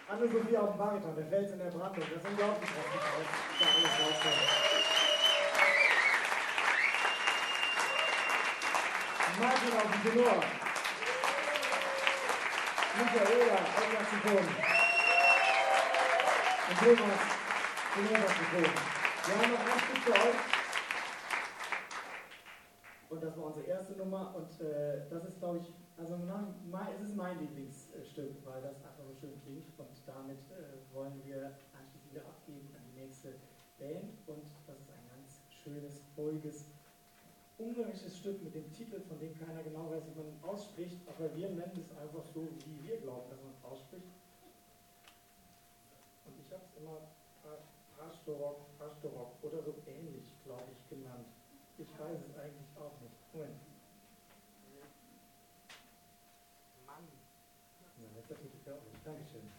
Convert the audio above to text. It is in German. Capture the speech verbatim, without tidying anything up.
Anne-Sophie auf dem Bariton, der Fels in der Brandung. Das ist unglaublich, was da alles rauskommt. Martin auf dem Tenor. Michaela auf dem Saxophon. Und Thomas, Tenorsaxophon. Wir haben noch ein Stück für euch. Und das war unsere erste Nummer. Und äh, das ist, glaube ich, also mein, es ist mein Lieblingsstück, weil das einfach so schön klingt. Und damit äh, wollen wir anschließend wieder abgeben an die nächste Band. Und das ist ein ganz schönes, ruhiges, ungarisches Stück mit dem Titel, von dem keiner genau weiß, wie man ihn ausspricht. Aber wir nennen es einfach so, wie wir glauben, dass man es ausspricht. Und ich habe es immer Prashtorok, Prashtorok oder so ähnlich, glaube ich, genannt. Ich weiß es eigentlich auch nicht. Moment. Mann. Ja, jetzt der Titel für euch. Dankeschön.